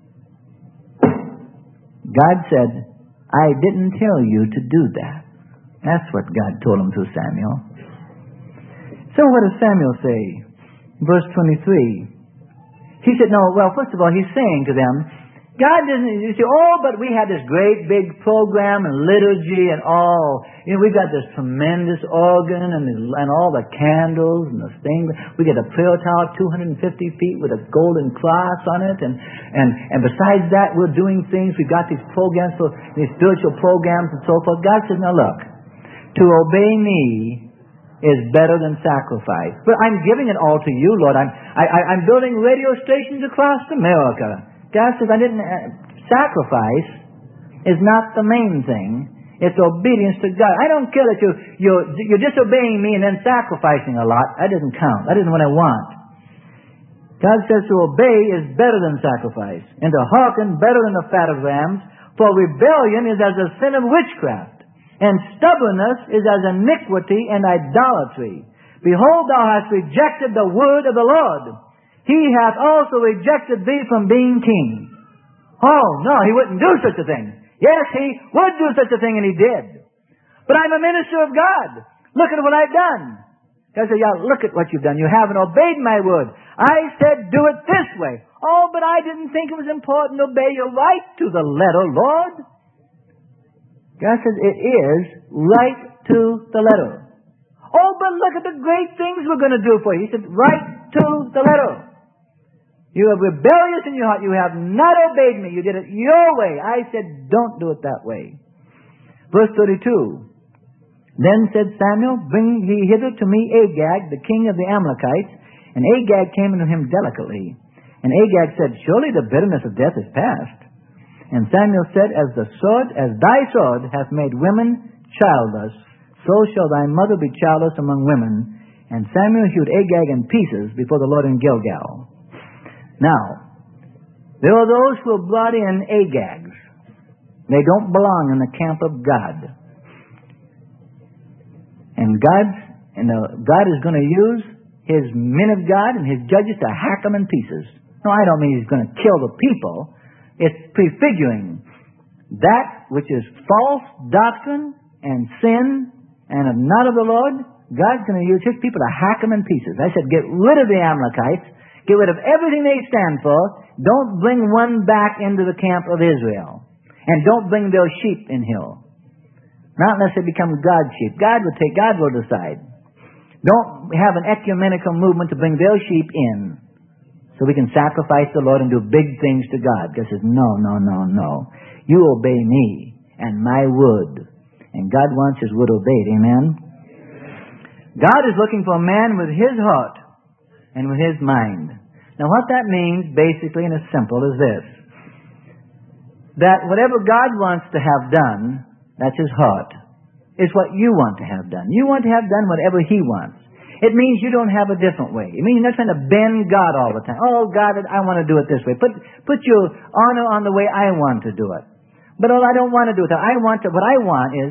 God said, I didn't tell you to do that. That's what God told him through Samuel. So what does Samuel say? Verse 23. He said, no, well, first of all, he's saying to them, God doesn't, you say, oh, but we had this great big program and liturgy and all. We've got this tremendous organ and all the candles and the thing. We got a prayer tower 250 feet with a golden cross on it. And besides that, we're doing things. We've got these programs for these spiritual programs and so forth. God says, now look, to obey me is better than sacrifice. But I'm giving it all to you, Lord. I'm building radio stations across America. God says, I didn't sacrifice is not the main thing. It's obedience to God. I don't care that you're disobeying me and then sacrificing a lot. That doesn't count. That isn't what I want. God says to obey is better than sacrifice, and to hearken better than the fat of rams. For rebellion is as a sin of witchcraft, and stubbornness is as iniquity and idolatry. Behold, thou hast rejected the word of the Lord. He hath also rejected thee from being king. Oh, no, he wouldn't do such a thing. Yes, he would do such a thing, and he did. But I'm a minister of God. Look at what I've done. God said, yeah, look at what you've done. You haven't obeyed my word. I said, do it this way. Oh, but I didn't think it was important to obey you right to the letter, Lord. God says, it is right to the letter. Oh, but look at the great things we're going to do for you. He said, right to the letter. You are rebellious in your heart. You have not obeyed me. You did it your way. I said, don't do it that way. Verse 32. Then said Samuel, bring ye hither to me Agag, the king of the Amalekites. And Agag came unto him delicately. And Agag said, surely the bitterness of death is past. And Samuel said, as thy sword hath made women childless, so shall thy mother be childless among women. And Samuel hewed Agag in pieces before the Lord in Gilgal. Now, there are those who have brought in Agags. They don't belong in the camp of God. And God is going to use His men of God and His judges to hack them in pieces. No, I don't mean He's going to kill the people. It's prefiguring that which is false doctrine and sin and not of the Lord. God's going to use His people to hack them in pieces. I said, get rid of the Amalekites. Get rid of everything they stand for. Don't bring one back into the camp of Israel. And don't bring their sheep in here. Not unless they become God's sheep. God will decide. Don't have an ecumenical movement to bring their sheep in so we can sacrifice the Lord and do big things to God. God says, no. You obey me and my word. And God wants His word obeyed. Amen? God is looking for a man with His heart and with His mind. Now what that means, basically and as simple as this, that whatever God wants to have done, that's His heart, is what you want to have done. You want to have done whatever He wants. It means you don't have a different way. It means you're not trying to bend God all the time. Oh, God, I want to do it this way. Put your honor on the way I want to do it. But I don't want to do it. What I want is,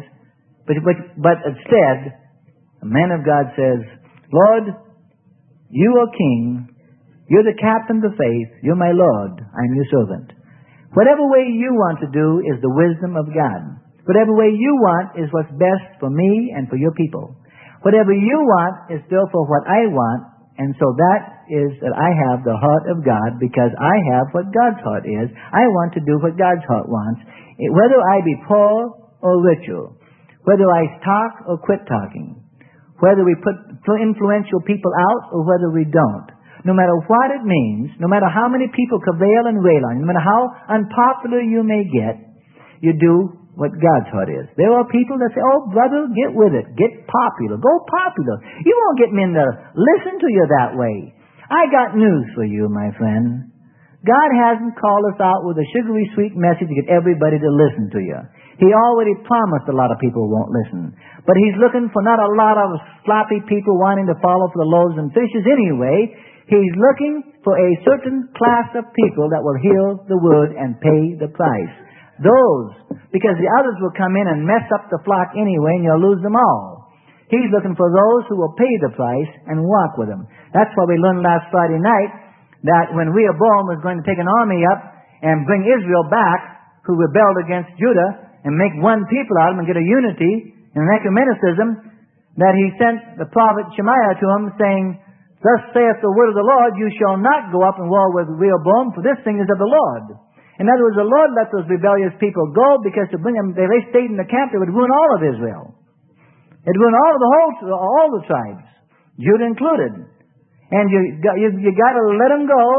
but instead, a man of God says, Lord, you are king. You're the captain of the faith. You're my Lord. I'm your servant. Whatever way you want to do is the wisdom of God. Whatever way you want is what's best for me and for your people. Whatever you want is still for what I want, and so that is that I have the heart of God because I have what God's heart is. I want to do what God's heart wants. Whether I be poor or richer, whether I talk or quit talking, whether we put influential people out or whether we don't. No matter what it means, no matter how many people cavil and rail on you, no matter how unpopular you may get, you do what God's heart is. There are people that say, oh, brother, get with it. Get popular. Go popular. You won't get men to listen to you that way. I got news for you, my friend. God hasn't called us out with a sugary sweet message to get everybody to listen to you. He already promised a lot of people won't listen. But He's looking for not a lot of sloppy people wanting to follow for the loaves and fishes anyway. He's looking for a certain class of people that will hear the word and pay the price. Those, because the others will come in and mess up the flock anyway and you'll lose them all. He's looking for those who will pay the price and walk with Him. That's why we learned last Friday night that when Rehoboam was going to take an army up and bring Israel back, who rebelled against Judah, and make one people out of them and get a unity and an ecumenicism, that he sent the prophet Shemaiah to him saying, thus saith the word of the Lord, you shall not go up and war with Rehoboam, for this thing is of the Lord. In other words, the Lord let those rebellious people go because to bring them, if they stayed in the camp, they would ruin all of Israel. It would ruin all the tribes, Judah included. And you got to let them go,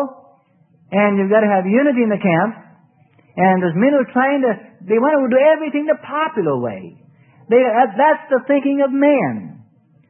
and you've got to have unity in the camp. And there's men who are they want to do everything the popular way. That's the thinking of man.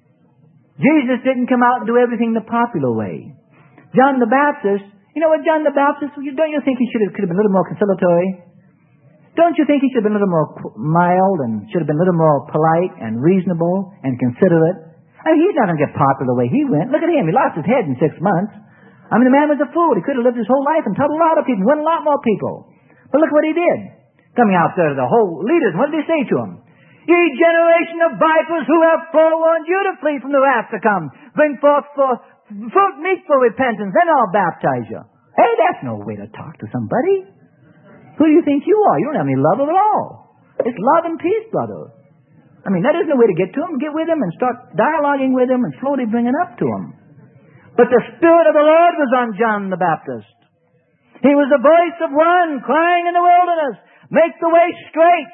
Jesus didn't come out and do everything the popular way. John the Baptist, you know what John the Baptist, don't you think he could have been a little more conciliatory? Don't you think he should have been a little more mild and should have been a little more polite and reasonable and considerate? I mean, he's not going to get popular the way he went. Look at him. He lost his head in 6 months. I mean, the man was a fool. He could have lived his whole life and taught a lot of people, won a lot more people. But look what he did. Coming out there to the whole leaders, what did he say to them? Ye generation of vipers, who have forewarned you to flee from the wrath to come. Bring forth fruit meet for repentance, then I'll baptize you. Hey, that's no way to talk to somebody. Who do you think you are? You don't have any love at all. It's love and peace, brother. I mean, that isn't the way to get to him. Get with him and start dialoguing with him and slowly bring it up to him. But the Spirit of the Lord was on John the Baptist. He was the voice of one crying in the wilderness, make the way straight.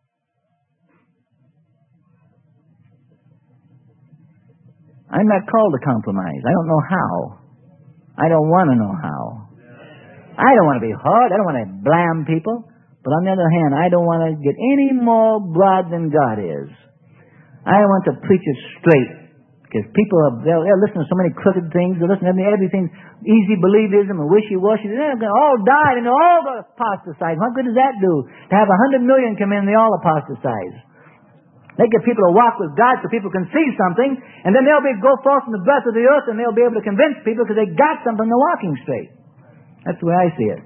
I'm not called to compromise. I don't know how. I don't want to know how. I don't want to be hard. I don't want to blam people. But on the other hand, I don't want to get any more broad than God is. I want to preach it straight. Because people they'll listen to so many crooked things. They'll listen to everything, easy believism and wishy-washy. They're going to all die and they'll all apostatize. What good does that do? To have 100 million come in and they all apostatize. They get people to walk with God so people can see something, and then they'll go forth from the breath of the earth and they'll be able to convince people because they got something, they're walking straight. That's the way I see it.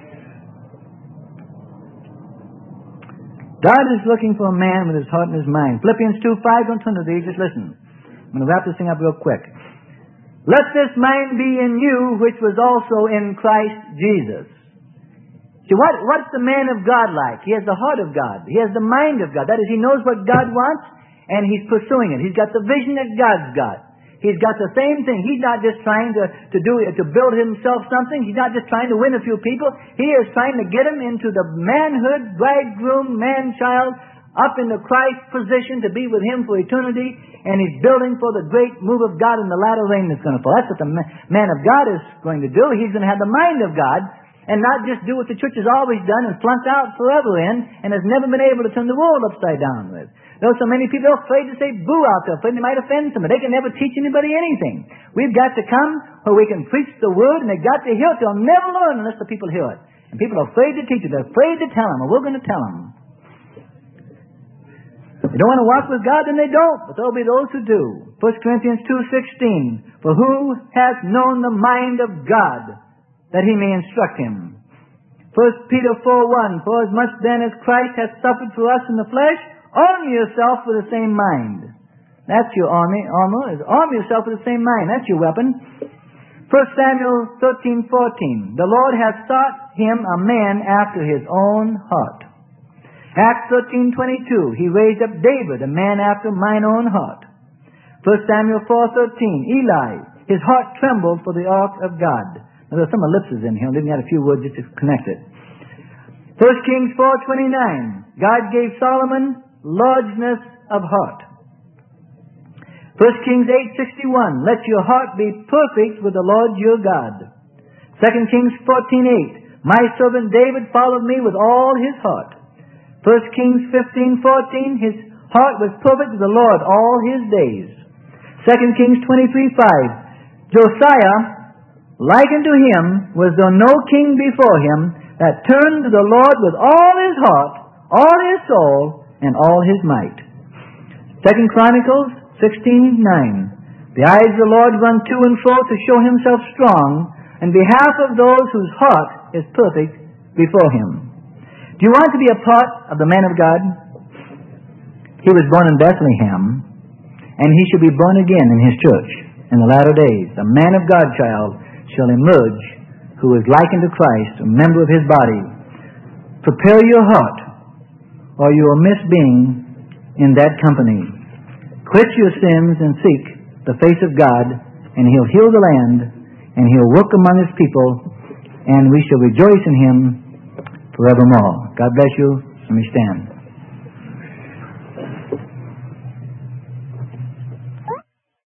God is looking for a man with his heart and his mind. Philippians 2:5, don't turn to these, just listen. I'm going to wrap this thing up real quick. Let this mind be in you, which was also in Christ Jesus. See, what's the man of God like? He has the heart of God. He has the mind of God. That is, he knows what God wants, and he's pursuing it. He's got the vision that God's got. He's got the same thing. He's not just trying to build himself something. He's not just trying to win a few people. He is trying to get them into the manhood, bridegroom, man-child, up in the Christ position to be with him for eternity, and he's building for the great move of God in the latter rain that's going to fall. That's what the man of God is going to do. He's going to have the mind of God, and not just do what the church has always done and flunked out forever in, and has never been able to turn the world upside down with. There are so many people afraid to say boo out there, afraid they might offend somebody. They can never teach anybody anything. We've got to come where we can preach the word, and they've got to hear it. They'll never learn unless the people hear it. And people are afraid to teach it. They're afraid to tell them, and we're going to tell them. If they don't want to walk with God, then they don't. But there'll be those who do. 1 Corinthians 2:16, for who has known the mind of God, that he may instruct him? 1 Peter 4:1, for as much then as Christ hath suffered for us in the flesh, arm yourself with the same mind. That's your armor. Arm yourself with the same mind. That's your weapon. 1 Samuel 13:14, the Lord hath sought him a man after his own heart. Acts 13:22, he raised up David, a man after mine own heart. 1 Samuel 4:13, Eli, his heart trembled for the ark of God. Now, there's some ellipses in here. I'm leaving out a few words just to connect it. 1 Kings 4:29. God gave Solomon largeness of heart. 1 Kings 8:61. Let your heart be perfect with the Lord your God. 2 Kings 14:8. My servant David followed me with all his heart. 1 Kings 15:14. His heart was perfect with the Lord all his days. 2 Kings 23:5. Josiah, like unto him, was there no king before him that turned to the Lord with all his heart, all his soul, and all his might. 2 Chronicles 16:9. The eyes of the Lord run to and fro to show himself strong in behalf of those whose heart is perfect before him. Do you want to be a part of the man of God? He was born in Bethlehem, and he shall be born again in his church in the latter days. A man of God child shall emerge who is like unto Christ, a member of his body. Prepare your heart, or you will miss being in that company. Quit your sins and seek the face of God, and he'll heal the land, and he'll work among his people, and we shall rejoice in him forevermore. God bless you. Let me stand.